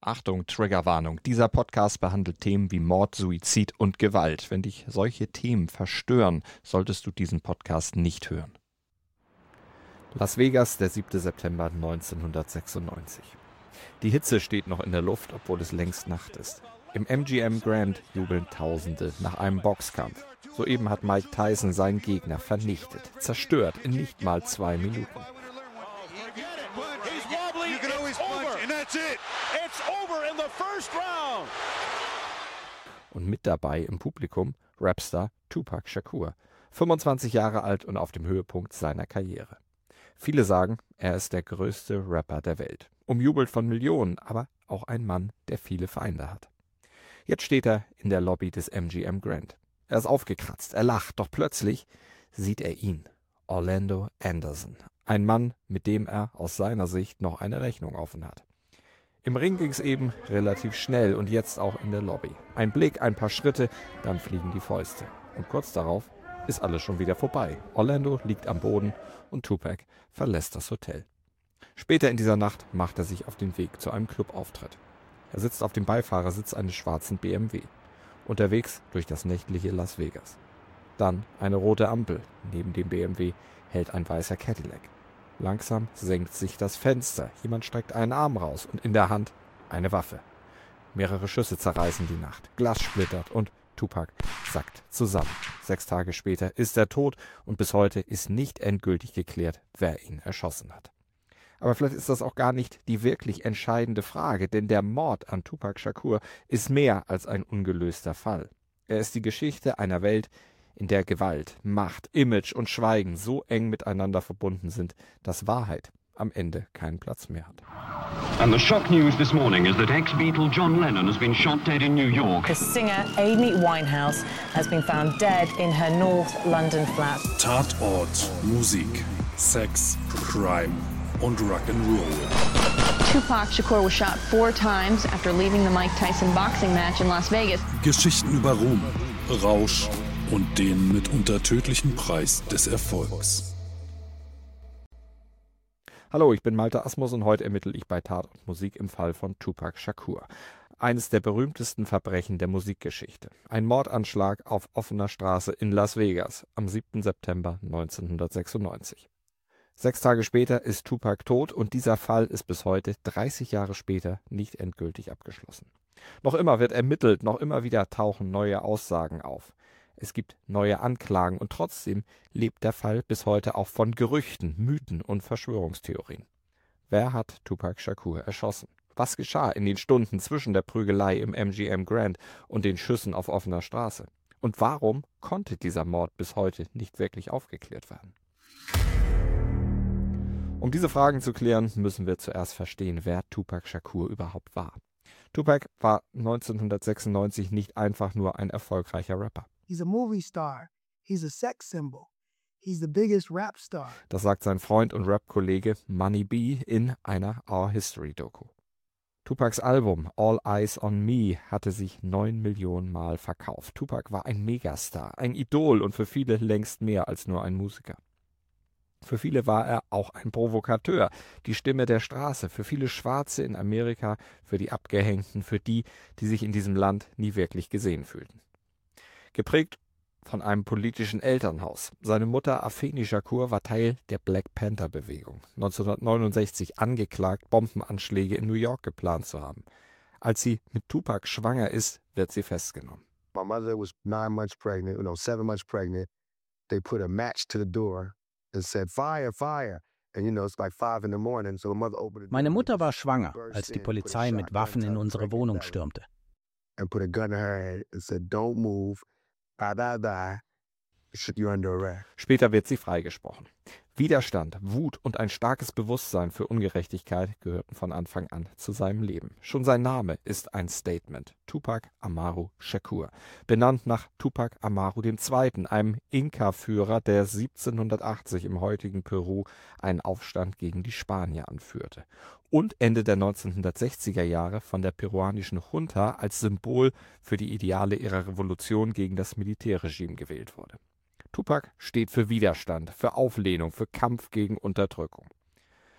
Achtung, Triggerwarnung. Dieser Podcast behandelt Themen wie Mord, Suizid und Gewalt. Wenn dich solche Themen verstören, solltest du diesen Podcast nicht hören. Las Vegas, der 7. September 1996. Die Hitze steht noch in der Luft, obwohl es längst Nacht ist. Im MGM Grand jubeln Tausende nach einem Boxkampf. Soeben hat Mike Tyson seinen Gegner vernichtet, zerstört in nicht mal 2 Minuten. Und mit dabei im Publikum Rapstar Tupac Shakur, 25 Jahre alt und auf dem Höhepunkt seiner Karriere. Viele sagen, er ist der größte Rapper der Welt, umjubelt von Millionen, aber auch ein Mann, der viele Feinde hat. Jetzt steht er in der Lobby des MGM Grand. Er ist aufgekratzt, er lacht, doch plötzlich sieht er ihn, Orlando Anderson, ein Mann, mit dem er aus seiner Sicht noch eine Rechnung offen hat. Im Ring ging es eben relativ schnell und jetzt auch in der Lobby. Ein Blick, ein paar Schritte, dann fliegen die Fäuste. Und kurz darauf ist alles schon wieder vorbei. Orlando liegt am Boden und Tupac verlässt das Hotel. Später in dieser Nacht macht er sich auf den Weg zu einem Clubauftritt. Er sitzt auf dem Beifahrersitz eines schwarzen BMW, unterwegs durch das nächtliche Las Vegas. Dann eine rote Ampel. Neben dem BMW hält ein weißer Cadillac. Langsam senkt sich das Fenster. Jemand streckt einen Arm raus und in der Hand eine Waffe. Mehrere Schüsse zerreißen die Nacht. Glas splittert und Tupac sackt zusammen. 6 Tage später ist er tot und bis heute ist nicht endgültig geklärt, wer ihn erschossen hat. Aber vielleicht ist das auch gar nicht die wirklich entscheidende Frage, denn der Mord an Tupac Shakur ist mehr als ein ungelöster Fall. Er ist die Geschichte einer Welt, in der Gewalt, Macht, Image und Schweigen so eng miteinander verbunden sind, dass Wahrheit am Ende keinen Platz mehr hat. And the shock news this morning is that ex-Beatle John Lennon has been shot dead in New York. The singer Amy Winehouse has been found dead in her North London flat. Tatort, Musik, Sex, Crime und Rock'n'Roll. Tupac Shakur was shot 4 times after leaving the Mike Tyson boxing match in Las Vegas. Geschichten über Ruhm, Rausch und den mitunter tödlichen Preis des Erfolgs. Hallo, ich bin Malte Asmus und heute ermittle ich bei Tatort Musik im Fall von Tupac Shakur. Eines der berühmtesten Verbrechen der Musikgeschichte. Ein Mordanschlag auf offener Straße in Las Vegas am 7. September 1996. 6 Tage später ist Tupac tot und dieser Fall ist bis heute, 30 Jahre später, nicht endgültig abgeschlossen. Noch immer wird ermittelt, noch immer wieder tauchen neue Aussagen auf. Es gibt neue Anklagen und trotzdem lebt der Fall bis heute auch von Gerüchten, Mythen und Verschwörungstheorien. Wer hat Tupac Shakur erschossen? Was geschah in den Stunden zwischen der Prügelei im MGM Grand und den Schüssen auf offener Straße? Und warum konnte dieser Mord bis heute nicht wirklich aufgeklärt werden? Um diese Fragen zu klären, müssen wir zuerst verstehen, wer Tupac Shakur überhaupt war. Tupac war 1996 nicht einfach nur ein erfolgreicher Rapper. He's a movie star. He's a sex symbol. He's the biggest rap star. Das sagt sein Freund und Rap-Kollege Money B in einer Our History-Doku. Tupacs Album All Eyes on Me hatte sich 9 Millionen Mal verkauft. Tupac war ein Megastar, ein Idol und für viele längst mehr als nur ein Musiker. Für viele war er auch ein Provokateur, die Stimme der Straße, für viele Schwarze in Amerika, für die Abgehängten, für die, die sich in diesem Land nie wirklich gesehen fühlten. Geprägt von einem politischen Elternhaus. Seine Mutter Afeni Shakur war Teil der Black Panther-Bewegung. 1969 angeklagt, Bombenanschläge in New York geplant zu haben. Als sie mit Tupac schwanger ist, wird sie festgenommen. My mother was 9 months pregnant, 7 months pregnant. They put a match to the door and said, "Fire, fire." And it's like 5 in the morning, so my mother opened the door. Meine Mutter war schwanger, als die Polizei mit Waffen in unsere Wohnung stürmte. And put a gun in her head and said, "Don't move. You're under arrest." Später wird sie freigesprochen. Widerstand, Wut und ein starkes Bewusstsein für Ungerechtigkeit gehörten von Anfang an zu seinem Leben. Schon sein Name ist ein Statement. Tupac Amaru Shakur. Benannt nach Tupac Amaru II., einem Inka-Führer, der 1780 im heutigen Peru einen Aufstand gegen die Spanier anführte. Und Ende der 1960er Jahre von der peruanischen Junta als Symbol für die Ideale ihrer Revolution gegen das Militärregime gewählt wurde. Tupac steht für Widerstand, für Auflehnung, für Kampf gegen Unterdrückung.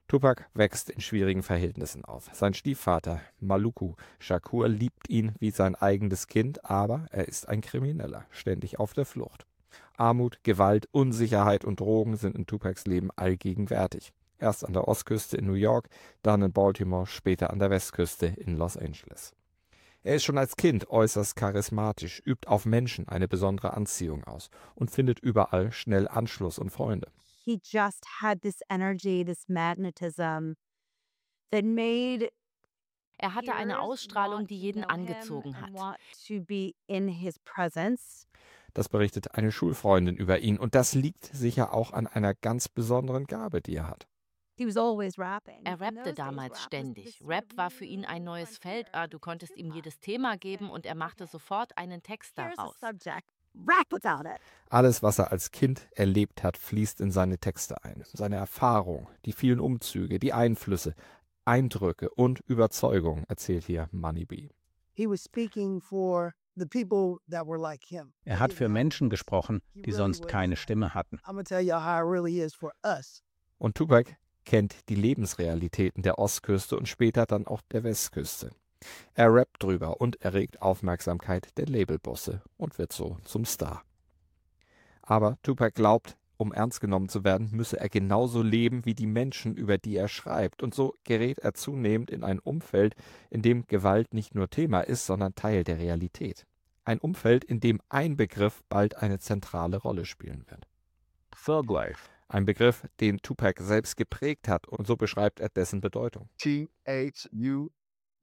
Tupac wächst in schwierigen Verhältnissen auf. Sein Stiefvater Maluku Shakur liebt ihn wie sein eigenes Kind, aber er ist ein Krimineller, ständig auf der Flucht. Armut, Gewalt, Unsicherheit und Drogen sind in Tupacs Leben allgegenwärtig. Erst an der Ostküste in New York, dann in Baltimore, später an der Westküste in Los Angeles. Er ist schon als Kind äußerst charismatisch, übt auf Menschen eine besondere Anziehung aus und findet überall schnell Anschluss und Freunde. He just had this energy, this magnetism that made Er hatte eine Ausstrahlung, die jeden angezogen hat. to be in his presence. Das berichtet eine Schulfreundin über ihn und das liegt sicher auch an einer ganz besonderen Gabe, die er hat. He was always rapping. Er rappte damals ständig. Rap war für ihn ein neues Feld. Du konntest ihm jedes Thema geben und er machte sofort einen Text daraus. Rap without it. Alles, was er als Kind erlebt hat, fließt in seine Texte ein. Seine Erfahrung, die vielen Umzüge, die Einflüsse, Eindrücke und Überzeugungen, erzählt hier Money B. He was speaking for the people that were like him. Er hat für Menschen gesprochen, die sonst keine Stimme hatten. I'm gonna tell you how it really is for us. Und Tupac kennt die Lebensrealitäten der Ostküste und später dann auch der Westküste. Er rappt drüber und erregt Aufmerksamkeit der Labelbosse und wird so zum Star. Aber Tupac glaubt, um ernst genommen zu werden, müsse er genauso leben wie die Menschen, über die er schreibt. Und so gerät er zunehmend in ein Umfeld, in dem Gewalt nicht nur Thema ist, sondern Teil der Realität. Ein Umfeld, in dem ein Begriff bald eine zentrale Rolle spielen wird. Thug Life. Ein Begriff, den Tupac selbst geprägt hat, und so beschreibt er dessen Bedeutung. Thuglifu.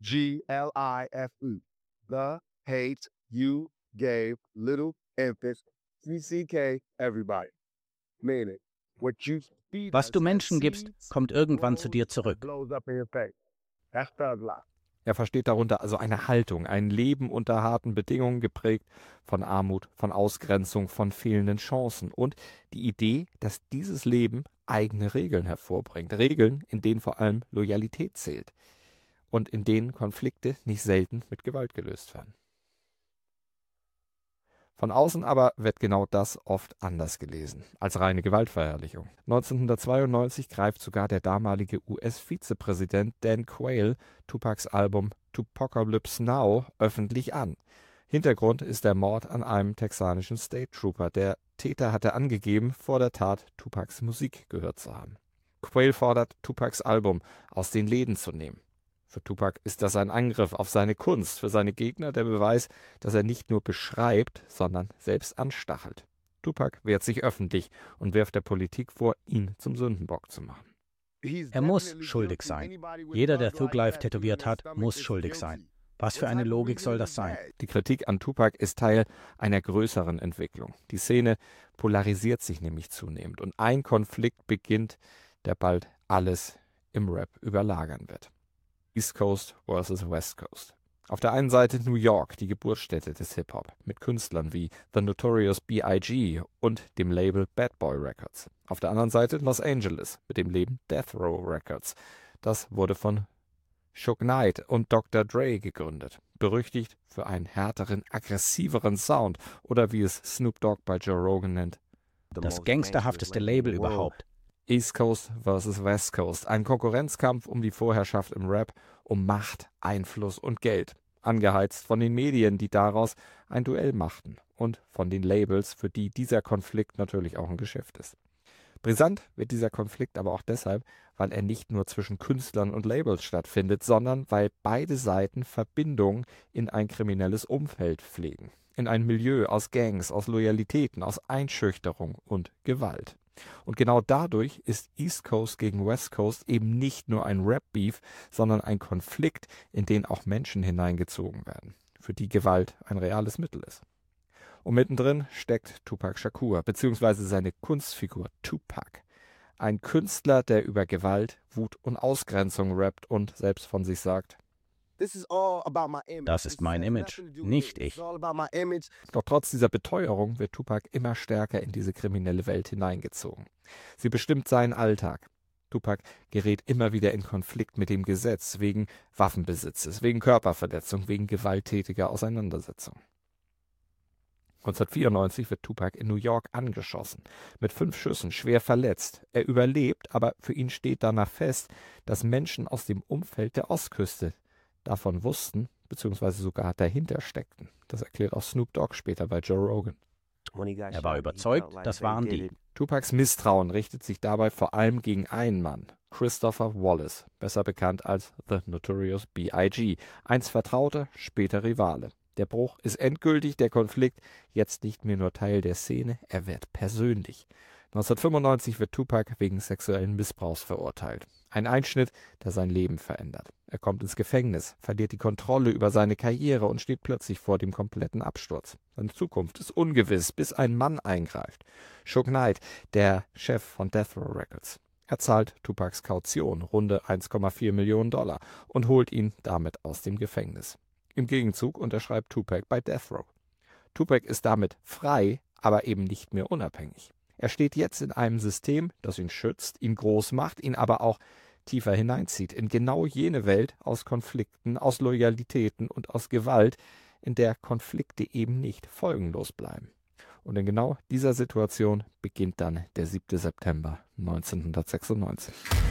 The hate you gave little infants. CCK everybody. Meaning, what you feed Was du us Menschen as gibst, seeds kommt irgendwann zu dir grows zurück. and blows up in your face. That's thug life. Er versteht darunter also eine Haltung, ein Leben unter harten Bedingungen, geprägt von Armut, von Ausgrenzung, von fehlenden Chancen und die Idee, dass dieses Leben eigene Regeln hervorbringt. Regeln, in denen vor allem Loyalität zählt und in denen Konflikte nicht selten mit Gewalt gelöst werden. Von außen aber wird genau das oft anders gelesen, als reine Gewaltverherrlichung. 1992 greift sogar der damalige US-Vizepräsident Dan Quayle Tupacs Album Tupacalypse Now öffentlich an. Hintergrund ist der Mord an einem texanischen State Trooper. Der Täter hatte angegeben, vor der Tat Tupacs Musik gehört zu haben. Quayle fordert, Tupacs Album aus den Läden zu nehmen. Für Tupac ist das ein Angriff auf seine Kunst, für seine Gegner der Beweis, dass er nicht nur beschreibt, sondern selbst anstachelt. Tupac wehrt sich öffentlich und wirft der Politik vor, ihn zum Sündenbock zu machen. Er muss schuldig sein. Jeder, der Thug Life tätowiert hat, muss schuldig sein. Was für eine Logik soll das sein? Die Kritik an Tupac ist Teil einer größeren Entwicklung. Die Szene polarisiert sich nämlich zunehmend und ein Konflikt beginnt, der bald alles im Rap überlagern wird. East Coast versus West Coast. Auf der einen Seite New York, die Geburtsstätte des Hip-Hop, mit Künstlern wie The Notorious B.I.G. und dem Label Bad Boy Records. Auf der anderen Seite Los Angeles mit dem Label Death Row Records. Das wurde von Suge Knight und Dr. Dre gegründet, berüchtigt für einen härteren, aggressiveren Sound oder wie es Snoop Dogg bei Joe Rogan nennt, Das gangsterhafteste Label überhaupt. East Coast versus West Coast. Ein Konkurrenzkampf um die Vorherrschaft im Rap, um Macht, Einfluss und Geld. Angeheizt von den Medien, die daraus ein Duell machten. Und von den Labels, für die dieser Konflikt natürlich auch ein Geschäft ist. Brisant wird dieser Konflikt aber auch deshalb, weil er nicht nur zwischen Künstlern und Labels stattfindet, sondern weil beide Seiten Verbindungen in ein kriminelles Umfeld pflegen. In ein Milieu aus Gangs, aus Loyalitäten, aus Einschüchterung und Gewalt. Und genau dadurch ist East Coast gegen West Coast eben nicht nur ein Rap-Beef, sondern ein Konflikt, in den auch Menschen hineingezogen werden, für die Gewalt ein reales Mittel ist. Und mittendrin steckt Tupac Shakur, beziehungsweise seine Kunstfigur Tupac. Ein Künstler, der über Gewalt, Wut und Ausgrenzung rappt und selbst von sich sagt: Das ist mein Image, nicht ich. Doch trotz dieser Beteuerung wird Tupac immer stärker in diese kriminelle Welt hineingezogen. Sie bestimmt seinen Alltag. Tupac gerät immer wieder in Konflikt mit dem Gesetz wegen Waffenbesitzes, wegen Körperverletzung, wegen gewalttätiger Auseinandersetzung. 1994 wird Tupac in New York angeschossen, mit 5 Schüssen schwer verletzt. Er überlebt, aber für ihn steht danach fest, dass Menschen aus dem Umfeld der Ostküste davon wussten, beziehungsweise sogar dahinter steckten. Das erklärt auch Snoop Dogg später bei Joe Rogan. Er war überzeugt, das waren die. Tupacs Misstrauen richtet sich dabei vor allem gegen einen Mann, Christopher Wallace, besser bekannt als The Notorious B.I.G., einst Vertrauter, später Rivale. Der Bruch ist endgültig, der Konflikt jetzt nicht mehr nur Teil der Szene, er wird persönlich. 1995 wird Tupac wegen sexuellen Missbrauchs verurteilt. Ein Einschnitt, der sein Leben verändert. Er kommt ins Gefängnis, verliert die Kontrolle über seine Karriere und steht plötzlich vor dem kompletten Absturz. Seine Zukunft ist ungewiss, bis ein Mann eingreift. Suge Knight, der Chef von Death Row Records. Er zahlt Tupacs Kaution, runde $1,4 Millionen, und holt ihn damit aus dem Gefängnis. Im Gegenzug unterschreibt Tupac bei Death Row. Tupac ist damit frei, aber eben nicht mehr unabhängig. Er steht jetzt in einem System, das ihn schützt, ihn groß macht, ihn aber auch tiefer hineinzieht, in genau jene Welt aus Konflikten, aus Loyalitäten und aus Gewalt, in der Konflikte eben nicht folgenlos bleiben. Und in genau dieser Situation beginnt dann der 7. September 1996.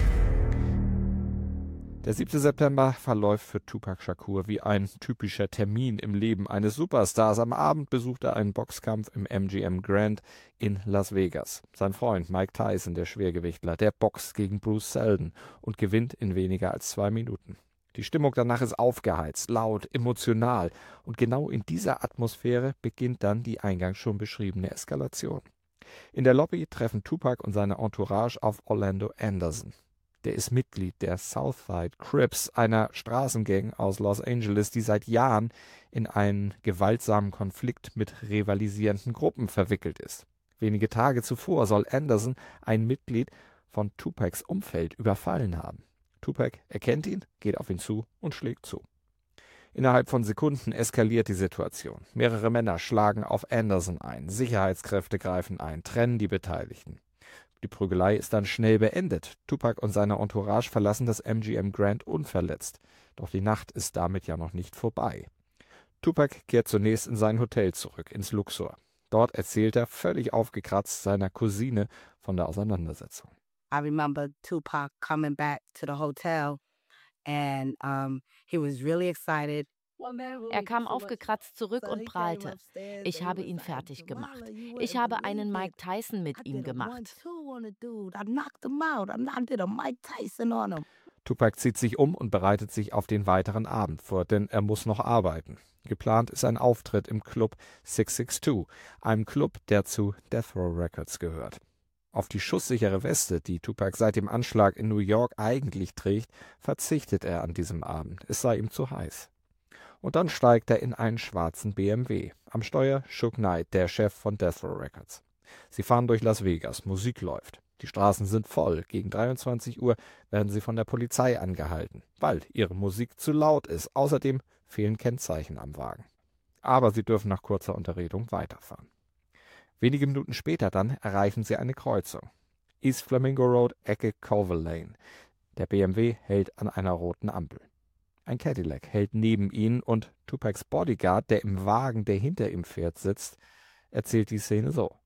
Der 7. September verläuft für Tupac Shakur wie ein typischer Termin im Leben eines Superstars. Am Abend besucht er einen Boxkampf im MGM Grand in Las Vegas. Sein Freund Mike Tyson, der Schwergewichtler, der boxt gegen Bruce Seldon und gewinnt in weniger als 2 Minuten. Die Stimmung danach ist aufgeheizt, laut, emotional. Und genau in dieser Atmosphäre beginnt dann die eingangs schon beschriebene Eskalation. In der Lobby treffen Tupac und seine Entourage auf Orlando Anderson. Der ist Mitglied der Southside Crips, einer Straßengang aus Los Angeles, die seit Jahren in einen gewaltsamen Konflikt mit rivalisierenden Gruppen verwickelt ist. Wenige Tage zuvor soll Anderson ein Mitglied von Tupacs Umfeld überfallen haben. Tupac erkennt ihn, geht auf ihn zu und schlägt zu. Innerhalb von Sekunden eskaliert die Situation. Mehrere Männer schlagen auf Anderson ein, Sicherheitskräfte greifen ein, trennen die Beteiligten. Die Prügelei ist dann schnell beendet. Tupac und seine Entourage verlassen das MGM Grand unverletzt. Doch die Nacht ist damit ja noch nicht vorbei. Tupac kehrt zunächst in sein Hotel zurück, ins Luxor. Dort erzählt er völlig aufgekratzt seiner Cousine von der Auseinandersetzung. I remember Tupac coming back to the hotel and he was really excited. Er kam aufgekratzt zurück und prahlte. Ich habe ihn fertig gemacht. Ich habe einen Mike Tyson mit ihm gemacht. Tupac zieht sich um und bereitet sich auf den weiteren Abend vor, denn er muss noch arbeiten. Geplant ist ein Auftritt im Club 662, einem Club, der zu Death Row Records gehört. Auf die schusssichere Weste, die Tupac seit dem Anschlag in New York eigentlich trägt, verzichtet er an diesem Abend. Es sei ihm zu heiß. Und dann steigt er in einen schwarzen BMW. Am Steuer Suge Knight, der Chef von Death Row Records. Sie fahren durch Las Vegas, Musik läuft. Die Straßen sind voll. Gegen 23 Uhr werden sie von der Polizei angehalten, weil ihre Musik zu laut ist. Außerdem fehlen Kennzeichen am Wagen. Aber sie dürfen nach kurzer Unterredung weiterfahren. Wenige Minuten später dann erreichen sie eine Kreuzung. East Flamingo Road, Ecke Culver Lane. Der BMW hält an einer roten Ampel. Ein Cadillac hält neben ihnen und Tupacs Bodyguard, der im Wagen, der hinter ihm fährt, sitzt, erzählt die Szene so.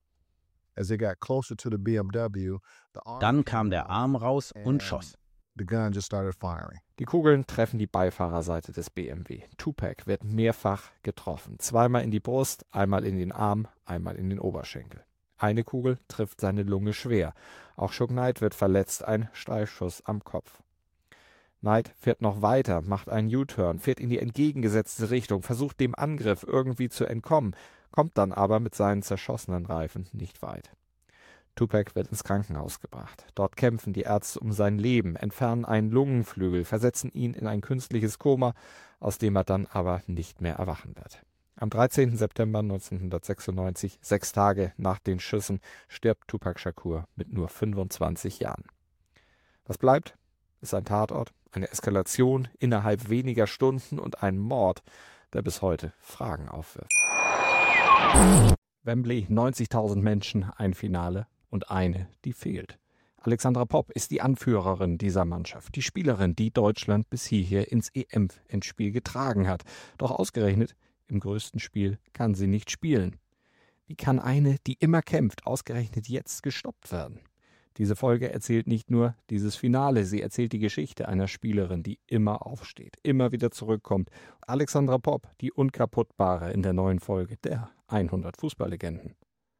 Dann kam der Arm raus und schoss. Die Kugeln treffen die Beifahrerseite des BMW. Tupac wird mehrfach getroffen. 2-mal in die Brust, einmal in den Arm, einmal in den Oberschenkel. Eine Kugel trifft seine Lunge schwer. Auch Suge Knight wird verletzt, ein Streifschuss am Kopf. Knight fährt noch weiter, macht einen U-Turn, fährt in die entgegengesetzte Richtung, versucht dem Angriff irgendwie zu entkommen, kommt dann aber mit seinen zerschossenen Reifen nicht weit. Tupac wird ins Krankenhaus gebracht. Dort kämpfen die Ärzte um sein Leben, entfernen einen Lungenflügel, versetzen ihn in ein künstliches Koma, aus dem er dann aber nicht mehr erwachen wird. Am 13. September 1996, 6 Tage nach den Schüssen, stirbt Tupac Shakur mit nur 25 Jahren. Was bleibt, ist ein Tatort, eine Eskalation innerhalb weniger Stunden und ein Mord, der bis heute Fragen aufwirft. Wembley, 90.000 Menschen, ein Finale und eine, die fehlt. Alexandra Popp ist die Anführerin dieser Mannschaft, die Spielerin, die Deutschland bis hierher ins EM-Endspiel getragen hat. Doch ausgerechnet im größten Spiel kann sie nicht spielen. Wie kann eine, die immer kämpft, ausgerechnet jetzt gestoppt werden? Diese Folge erzählt nicht nur dieses Finale, sie erzählt die Geschichte einer Spielerin, die immer aufsteht, immer wieder zurückkommt. Alexandra Popp, die Unkaputtbare in der neuen Folge der 100 Fußballlegenden.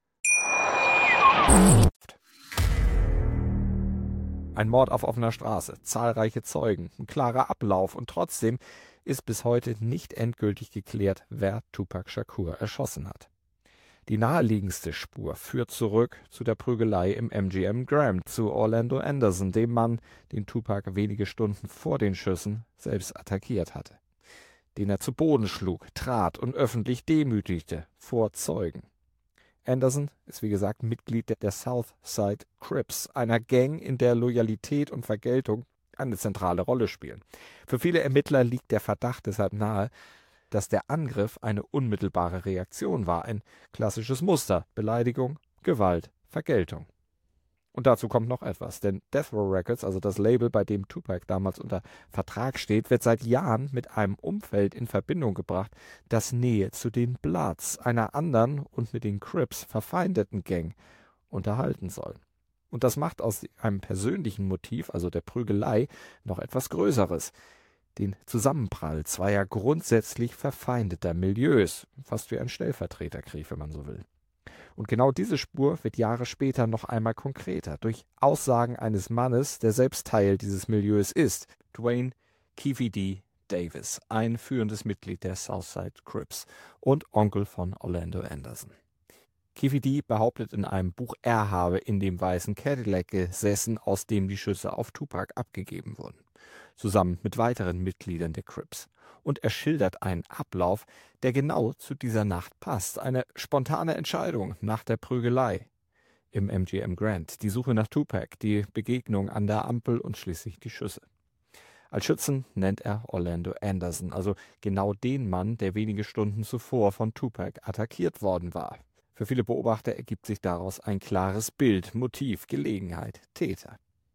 Ein Mord auf offener Straße, zahlreiche Zeugen, ein klarer Ablauf und trotzdem ist bis heute nicht endgültig geklärt, wer Tupac Shakur erschossen hat. Die naheliegendste Spur führt zurück zu der Prügelei im MGM Grand, zu Orlando Anderson, dem Mann, den Tupac wenige Stunden vor den Schüssen selbst attackiert hatte, den er zu Boden schlug, trat und öffentlich demütigte vor Zeugen. Anderson ist wie gesagt Mitglied der Southside Crips, einer Gang, in der Loyalität und Vergeltung eine zentrale Rolle spielen. Für viele Ermittler liegt der Verdacht deshalb nahe, dass der Angriff eine unmittelbare Reaktion war, ein klassisches Muster: Beleidigung, Gewalt, Vergeltung. Und dazu kommt noch etwas, denn Death Row Records, also das Label, bei dem Tupac damals unter Vertrag steht, wird seit Jahren mit einem Umfeld in Verbindung gebracht, das Nähe zu den Bloods, einer anderen und mit den Crips verfeindeten Gang, unterhalten soll. Und das macht aus einem persönlichen Motiv, also der Prügelei, noch etwas Größeres: den Zusammenprall zweier grundsätzlich verfeindeter Milieus, fast wie ein Stellvertreterkrieg, wenn man so will. Und genau diese Spur wird Jahre später noch einmal konkreter, durch Aussagen eines Mannes, der selbst Teil dieses Milieus ist, Dwayne Keefe D. Davis, ein führendes Mitglied der Southside Crips und Onkel von Orlando Anderson. Keefe D. behauptet in einem Buch, er habe in dem weißen Cadillac gesessen, aus dem die Schüsse auf Tupac abgegeben wurden, zusammen mit weiteren Mitgliedern der Crips. Und er schildert einen Ablauf, der genau zu dieser Nacht passt. Eine spontane Entscheidung nach der Prügelei im MGM Grand, die Suche nach Tupac, die Begegnung an der Ampel und schließlich die Schüsse. Als Schützen nennt er Orlando Anderson, also genau den Mann, der wenige Stunden zuvor von Tupac attackiert worden war. Für viele Beobachter ergibt sich daraus ein klares Bild, Motiv, Gelegenheit, Täter.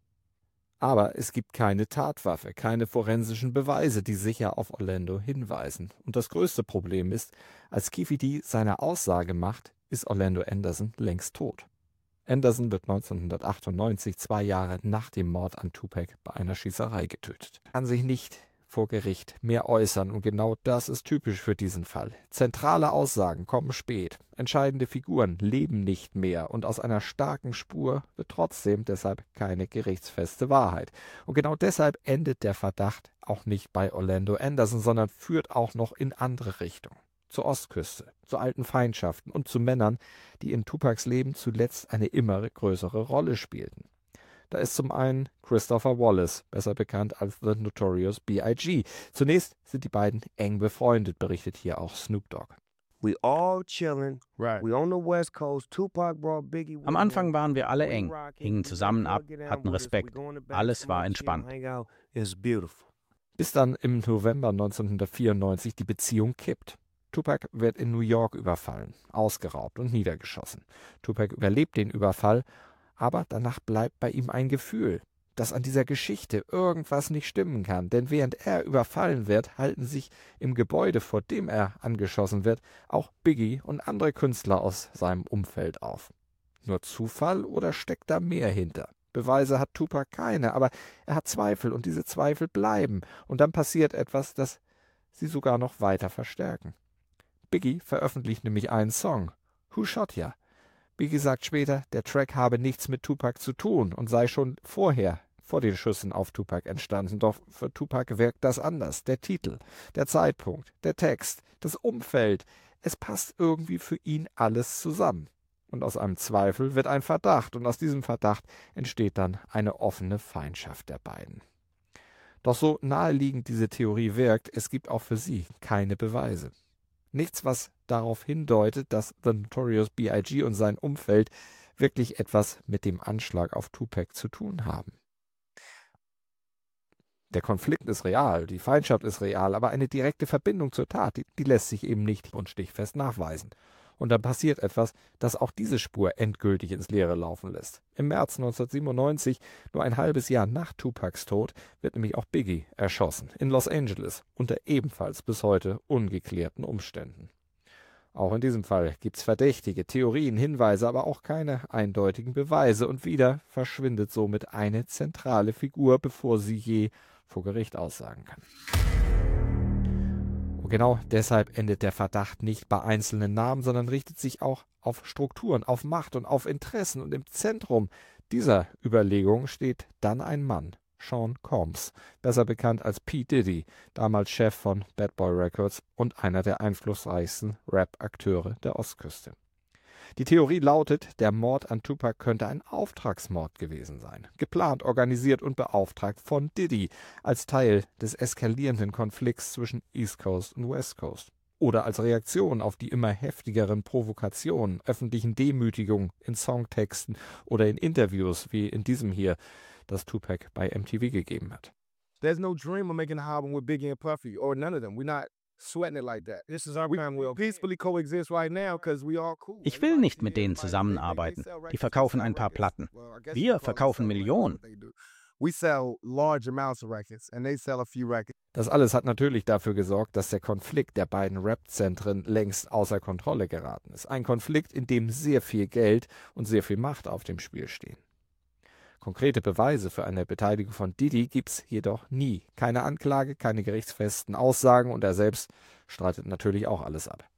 Aber es gibt keine Tatwaffe, keine forensischen Beweise, die sicher auf Orlando hinweisen. Und das größte Problem ist, als Keefe D. seine Aussage macht, ist Orlando Anderson längst tot. Anderson wird 1998, 2 Jahre nach dem Mord an Tupac, bei einer Schießerei getötet. Er kann sich nicht vor Gericht mehr äußern und genau das ist typisch für diesen Fall. Zentrale Aussagen kommen spät, entscheidende Figuren leben nicht mehr und aus einer starken Spur wird trotzdem deshalb keine gerichtsfeste Wahrheit. Und genau deshalb endet der Verdacht auch nicht bei Orlando Anderson, sondern führt auch noch in andere Richtungen. Zur Ostküste, zu alten Feindschaften und zu Männern, die in Tupacs Leben zuletzt eine immer größere Rolle spielten. Da ist zum einen Christopher Wallace, besser bekannt als The Notorious B.I.G. Zunächst sind die beiden eng befreundet, berichtet hier auch Snoop Dogg. Am Anfang waren wir alle eng, hingen zusammen ab, hatten Respekt. Alles war entspannt. Bis dann im November 1994 die Beziehung kippt. Tupac wird in New York überfallen, ausgeraubt und niedergeschossen. Tupac überlebt den Überfall, aber danach bleibt bei ihm ein Gefühl, dass an dieser Geschichte irgendwas nicht stimmen kann. Denn während er überfallen wird, halten sich im Gebäude, vor dem er angeschossen wird, auch Biggie und andere Künstler aus seinem Umfeld auf. Nur Zufall oder steckt da mehr hinter? Beweise hat Tupac keine, aber er hat Zweifel und diese Zweifel bleiben. Und dann passiert etwas, das sie sogar noch weiter verstärken. Biggie veröffentlicht nämlich einen Song, Who Shot Ya? Biggie sagt später, der Track habe nichts mit Tupac zu tun und sei schon vor den Schüssen auf Tupac entstanden. Doch für Tupac wirkt das anders. Der Titel, der Zeitpunkt, der Text, das Umfeld, es passt irgendwie für ihn alles zusammen. Und aus einem Zweifel wird ein Verdacht und aus diesem Verdacht entsteht dann eine offene Feindschaft der beiden. Doch so naheliegend diese Theorie wirkt, es gibt auch für sie keine Beweise. Nichts, was darauf hindeutet, dass The Notorious B.I.G. und sein Umfeld wirklich etwas mit dem Anschlag auf Tupac zu tun haben. Der Konflikt ist real, die Feindschaft ist real, aber eine direkte Verbindung zur Tat, die lässt sich eben nicht und stichfest nachweisen. Und dann passiert etwas, das auch diese Spur endgültig ins Leere laufen lässt. Im März 1997, nur ein halbes Jahr nach Tupacs Tod, wird nämlich auch Biggie erschossen in Los Angeles unter ebenfalls bis heute ungeklärten Umständen. Auch in diesem Fall gibt's verdächtige Theorien, Hinweise, aber auch keine eindeutigen Beweise. Und wieder verschwindet somit eine zentrale Figur, bevor sie je vor Gericht aussagen kann. Und genau deshalb endet der Verdacht nicht bei einzelnen Namen, sondern richtet sich auch auf Strukturen, auf Macht und auf Interessen. Und im Zentrum dieser Überlegung steht dann ein Mann, Sean Combs, besser bekannt als P. Diddy, damals Chef von Bad Boy Records und einer der einflussreichsten Rap-Akteure der Ostküste. Die Theorie lautet, der Mord an Tupac könnte ein Auftragsmord gewesen sein, geplant, organisiert und beauftragt von Diddy als Teil des eskalierenden Konflikts zwischen East Coast und West Coast. Oder als Reaktion auf die immer heftigeren Provokationen, öffentlichen Demütigungen in Songtexten oder in Interviews wie in diesem hier, das Tupac bei MTV gegeben hat. There's no dream of making an album with Biggie and Puffy or none of them. We're not sweating it like that. This is our time. We'll peacefully coexist right now because we all cool. Ich will nicht mit denen zusammenarbeiten. Die verkaufen ein paar Platten. Wir verkaufen Millionen. We sell large amounts of records and they sell a few records. Das alles hat natürlich dafür gesorgt, dass der Konflikt der beiden Rap-Zentren längst außer Kontrolle geraten ist. Ein Konflikt, in dem sehr viel Geld und sehr viel Macht auf dem Spiel stehen. Konkrete Beweise für eine Beteiligung von Diddy gibt's jedoch nie. Keine Anklage, keine gerichtsfesten Aussagen und er selbst streitet natürlich auch alles ab.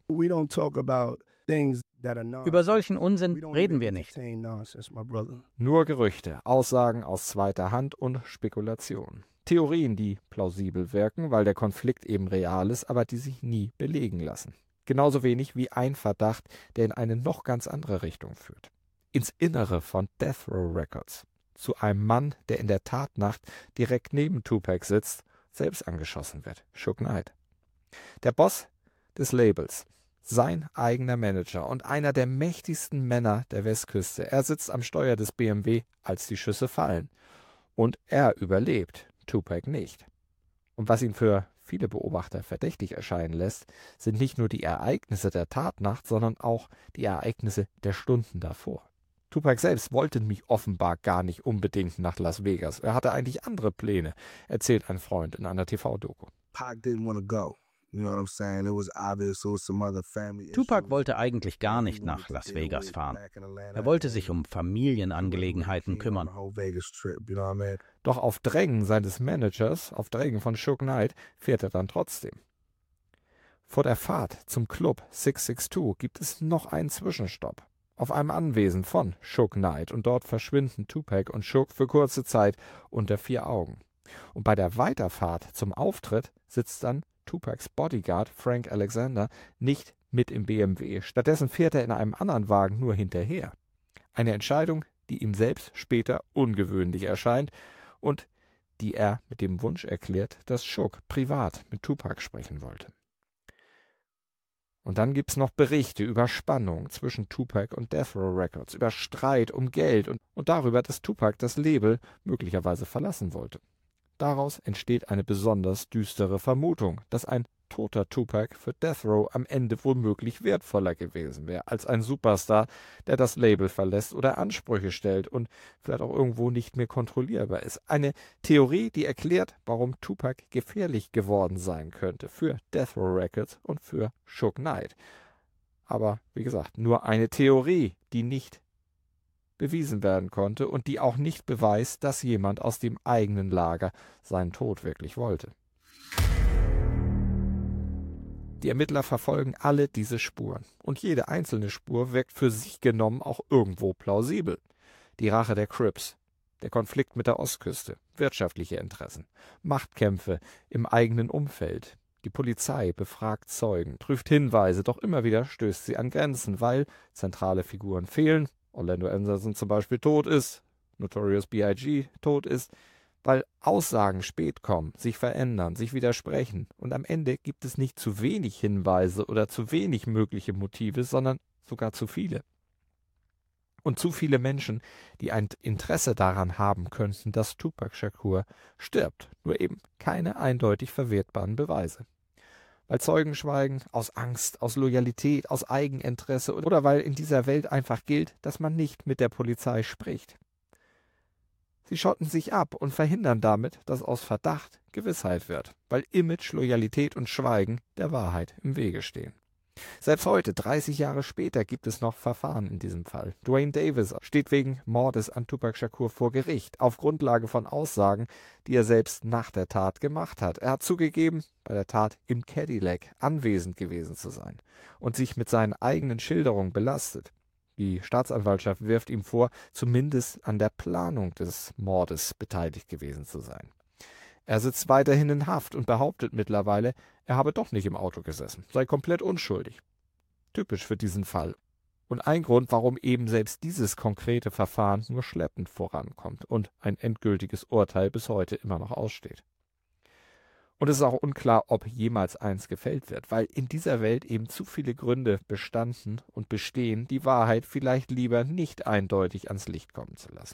Über solchen Unsinn reden wir nicht. Nur Gerüchte, Aussagen aus zweiter Hand und Spekulationen. Theorien, die plausibel wirken, weil der Konflikt eben real ist, aber die sich nie belegen lassen. Genauso wenig wie ein Verdacht, der in eine noch ganz andere Richtung führt. Ins Innere von Death Row Records. Zu einem Mann, der in der Tatnacht direkt neben Tupac sitzt, selbst angeschossen wird, Suge Knight. Der Boss des Labels, sein eigener Manager und einer der mächtigsten Männer der Westküste. Er sitzt am Steuer des BMW, als die Schüsse fallen. Und er überlebt, Tupac nicht. Und was ihn für viele Beobachter verdächtig erscheinen lässt, sind nicht nur die Ereignisse der Tatnacht, sondern auch die Ereignisse der Stunden davor. Tupac selbst wollte mich offenbar gar nicht unbedingt nach Las Vegas. Er hatte eigentlich andere Pläne, erzählt ein Freund in einer TV-Doku. Tupac wollte eigentlich gar nicht nach Las Vegas fahren. Er wollte sich um Familienangelegenheiten kümmern. Doch auf Drängen seines Managers, auf Drängen von Suge Knight, fährt er dann trotzdem. Vor der Fahrt zum Club 662 gibt es noch einen Zwischenstopp. Auf einem Anwesen von Suge Knight und dort verschwinden Tupac und Suge für kurze Zeit unter 4 Augen. Und bei der Weiterfahrt zum Auftritt sitzt dann Tupacs Bodyguard Frank Alexander nicht mit im BMW. Stattdessen fährt er in einem anderen Wagen nur hinterher. Eine Entscheidung, die ihm selbst später ungewöhnlich erscheint und die er mit dem Wunsch erklärt, dass Suge privat mit Tupac sprechen wollte. Und dann gibt's noch Berichte über Spannung zwischen Tupac und Death Row Records, über Streit um Geld und darüber, dass Tupac das Label möglicherweise verlassen wollte. Daraus entsteht eine besonders düstere Vermutung, dass ein toter Tupac für Death Row am Ende womöglich wertvoller gewesen wäre als ein Superstar, der das Label verlässt oder Ansprüche stellt und vielleicht auch irgendwo nicht mehr kontrollierbar ist. Eine Theorie, die erklärt, warum Tupac gefährlich geworden sein könnte für Death Row Records und für Suge Knight. Aber wie gesagt, nur eine Theorie, die nicht bewiesen werden konnte und die auch nicht beweist, dass jemand aus dem eigenen Lager seinen Tod wirklich wollte. Die Ermittler verfolgen alle diese Spuren und jede einzelne Spur wirkt für sich genommen auch irgendwo plausibel. Die Rache der Crips, der Konflikt mit der Ostküste, wirtschaftliche Interessen, Machtkämpfe im eigenen Umfeld. Die Polizei befragt Zeugen, prüft Hinweise, doch immer wieder stößt sie an Grenzen, weil zentrale Figuren fehlen, Orlando Anderson zum Beispiel tot ist, Notorious B.I.G. tot ist, weil Aussagen spät kommen, sich verändern, sich widersprechen und am Ende gibt es nicht zu wenig Hinweise oder zu wenig mögliche Motive, sondern sogar zu viele. Und zu viele Menschen, die ein Interesse daran haben könnten, dass Tupac Shakur stirbt, nur eben keine eindeutig verwertbaren Beweise. Weil Zeugen schweigen, aus Angst, aus Loyalität, aus Eigeninteresse oder weil in dieser Welt einfach gilt, dass man nicht mit der Polizei spricht. Sie schotten sich ab und verhindern damit, dass aus Verdacht Gewissheit wird, weil Image, Loyalität und Schweigen der Wahrheit im Wege stehen. Selbst heute, 30 Jahre später, gibt es noch Verfahren in diesem Fall. Duane Davis steht wegen Mordes an Tupac Shakur vor Gericht, auf Grundlage von Aussagen, die er selbst nach der Tat gemacht hat. Er hat zugegeben, bei der Tat im Cadillac anwesend gewesen zu sein und sich mit seinen eigenen Schilderungen belastet. Die Staatsanwaltschaft wirft ihm vor, zumindest an der Planung des Mordes beteiligt gewesen zu sein. Er sitzt weiterhin in Haft und behauptet mittlerweile, er habe doch nicht im Auto gesessen, sei komplett unschuldig. Typisch für diesen Fall. Und ein Grund, warum eben selbst dieses konkrete Verfahren nur schleppend vorankommt und ein endgültiges Urteil bis heute immer noch aussteht. Und es ist auch unklar, ob jemals eins gefällt wird, weil in dieser Welt eben zu viele Gründe bestanden und bestehen, die Wahrheit vielleicht lieber nicht eindeutig ans Licht kommen zu lassen.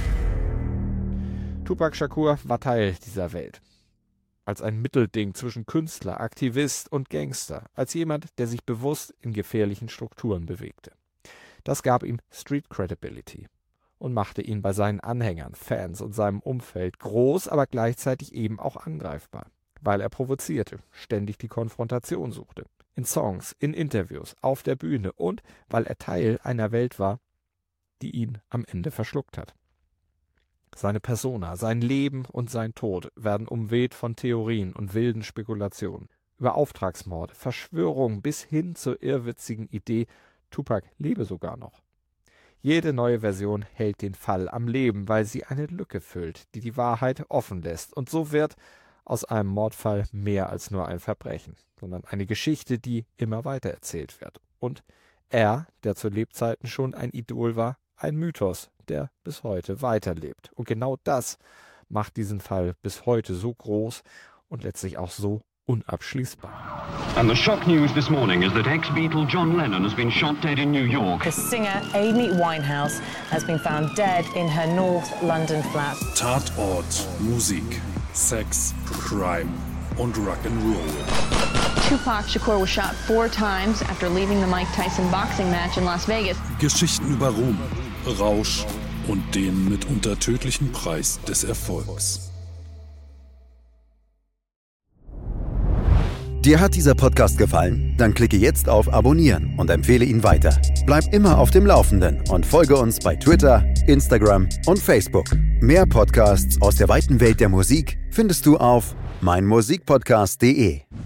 Tupac Shakur war Teil dieser Welt. Als ein Mittelding zwischen Künstler, Aktivist und Gangster, als jemand, der sich bewusst in gefährlichen Strukturen bewegte. Das gab ihm Street Credibility und machte ihn bei seinen Anhängern, Fans und seinem Umfeld groß, aber gleichzeitig eben auch angreifbar, weil er provozierte, ständig die Konfrontation suchte. In Songs, in Interviews, auf der Bühne und weil er Teil einer Welt war, die ihn am Ende verschluckt hat. Seine Persona, sein Leben und sein Tod werden umweht von Theorien und wilden Spekulationen über Auftragsmorde, Verschwörungen bis hin zur irrwitzigen Idee, Tupac lebe sogar noch. Jede neue Version hält den Fall am Leben, weil sie eine Lücke füllt, die die Wahrheit offen lässt. Und so wird aus einem Mordfall mehr als nur ein Verbrechen, sondern eine Geschichte, die immer weiter erzählt wird. Und er, der zu Lebzeiten schon ein Idol war, ein Mythos, der bis heute weiterlebt. Und genau das macht diesen Fall bis heute so groß und letztlich auch so unabschließbar. And the shock news this morning is that ex-Beatle John Lennon has been shot dead in New York. The singer Amy Winehouse has been found dead in her North London flat. Tatort, Musik, Sex, Crime und Rock'n'Roll. Tupac Shakur was shot 4 times after leaving the Mike Tyson boxing match in Las Vegas. Geschichten über Ruhm, Rausch und den mitunter tödlichen Preis des Erfolgs. Dir hat dieser Podcast gefallen? Dann klicke jetzt auf Abonnieren und empfehle ihn weiter. Bleib immer auf dem Laufenden und folge uns bei Twitter, Instagram und Facebook. Mehr Podcasts aus der weiten Welt der Musik findest du auf meinmusikpodcast.de.